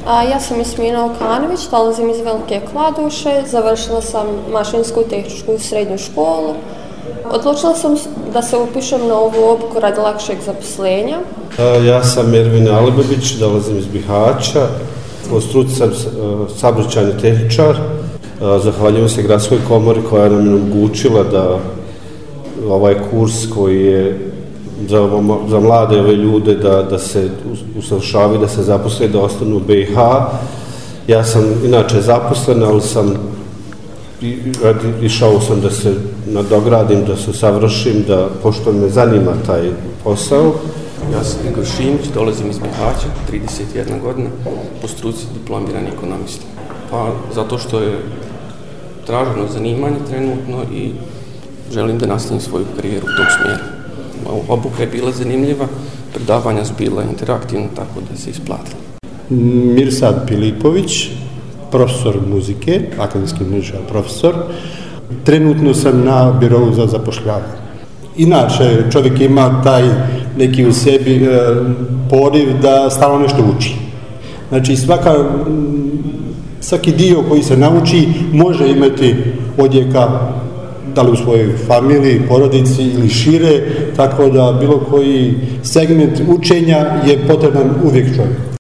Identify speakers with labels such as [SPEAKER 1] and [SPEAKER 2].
[SPEAKER 1] Ja sam Ismina Okanović, dolazim iz Velike Kladuše, završila sam mašinsku i tehničku srednju školu. Odlučila sam da se upišem na ovu obuku radi lakšeg zaposlenja.
[SPEAKER 2] Ja sam Ervin Alibebić, dolazim iz Bihaća. Po struci sam saobraćajni tehničar. Zahvaljujem se Gradskoj komori koja nam je omogućila da ovaj kurs koji je za mlade ove ljude da se usavršavaju, da se zaposle, da ostanu u BiH. Ja sam inače zaposlen, ali išao sam da se nadogradim, da se usavršim, pošto me zanima taj posao.
[SPEAKER 3] Ja sam Igor Šimić, dolazim iz Bihaća, 31 godina, po struci diplomirani ekonomista. Pa zato što je traženo zanimanje trenutno i želim da nastavim svoju karijeru u tom smjeru. Obuka je bila zanimljiva, predavanja su bila interaktivna, tako da se isplatilo.
[SPEAKER 4] Mirsad Pilipović, profesor muzike, akademski muzičar profesor. Trenutno sam na birovu za zapošljavanje. Inače, čovjek ima taj neki u sebi poriv da stalno nešto uči. Znači, svaki dio koji se nauči može imati odjeka da li u svojoj familiji, porodici ili šire, tako da bilo koji segment učenja je potreban uvijek čovjek.